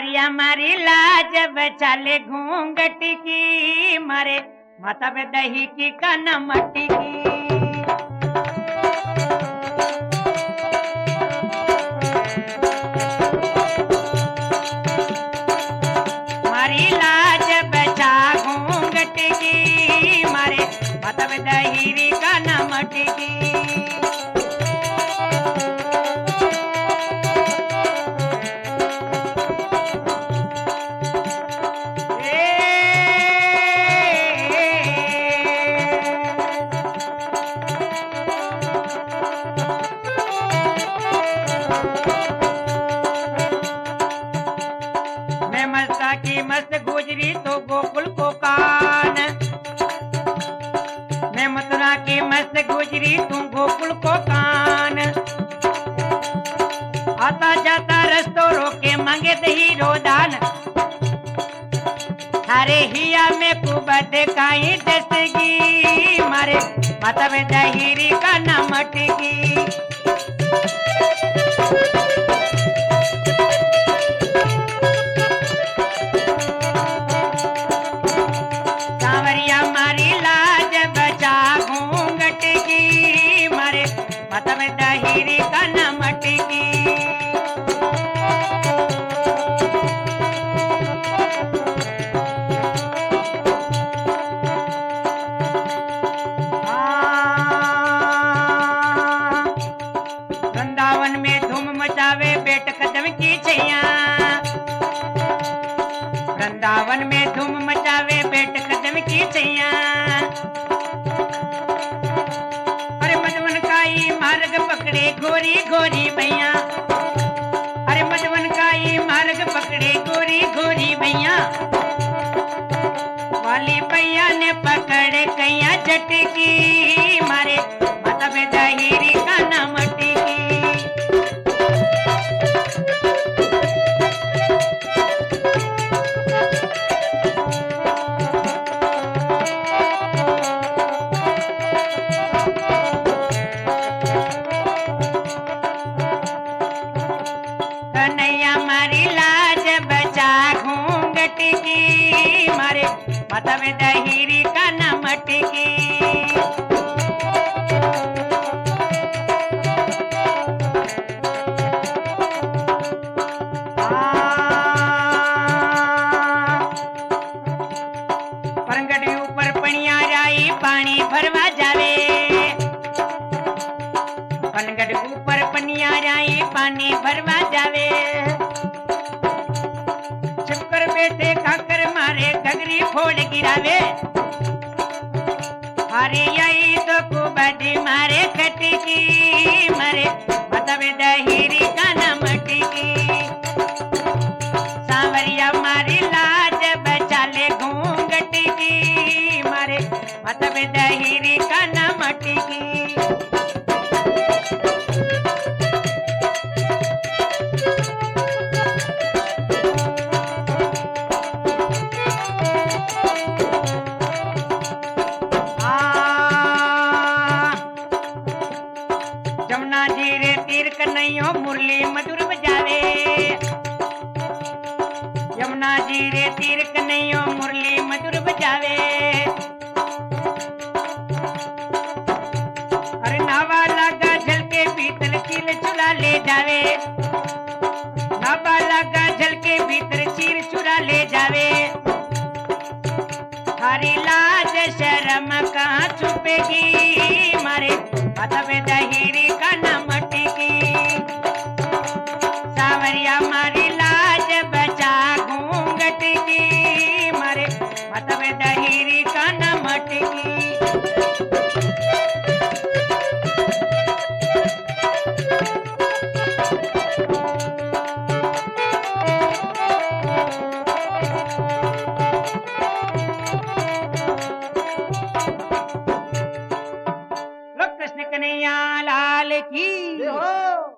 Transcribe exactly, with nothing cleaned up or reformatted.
सांवरिया मारी लाज बचाले घूंघट की, मारे माता पे दही की काना मट्टी की। मारी लाज बचा घूंघट की, मारे माता पे दही काना मट्टी की। की मस्त गुजरी तो गोकुल को कान, मैं मथुरा की मस्त गुजरी तू गोकुल को कान। आता जाता रस्तो रोके मांगे दही रोदान, थारे हिया में कुबद काई दस्तगी, मारे माता में दहीरी का नमटगी। माता में दहीरी का नमटगी। वृंदावन में धूम मचावे बेट कदम की छैया, वृंदावन में धूम मचावे बेट कदम की छैया। मार्ग पकड़े गोरी गोरी भैया, अरे मधुवन का ये मार्ग पकड़े गोरी गोरी भैया। वाली भैया ने पकड़े कैया झटकी, मारे माता पे दहीरी का नमटगी। माता में दहीरी का नमटगी। परंगड़ी ऊपर पनिया जाई पानी भरवा जावे, परंगड़ी ऊपर पनिया जाई पानी भरवा जावे। छिपकर बैठे खाकर मारे घगरी फोड़ गिरावे, अरे यही तो कुबडी मारे खटकी, मारे माता में दहीरी का नमटगी। सांवरिया मारी लाज बचाले घूंघट की, मारे माता में दहीरी का नमटगी। जमुना जी रे तीर कन्हैया मुरली मधुर बजावे, यमुना जी रे तीर कन्हैया मुरली मधुर बजावे। अरे नावा लगा झलके भीतर चीर चुरा ले जावे, नावा लगा झलके भीतर चीर चुरा ले जावे। हरी लाज शर्म कहाँ छुपेगी, मारे माता में दहीरी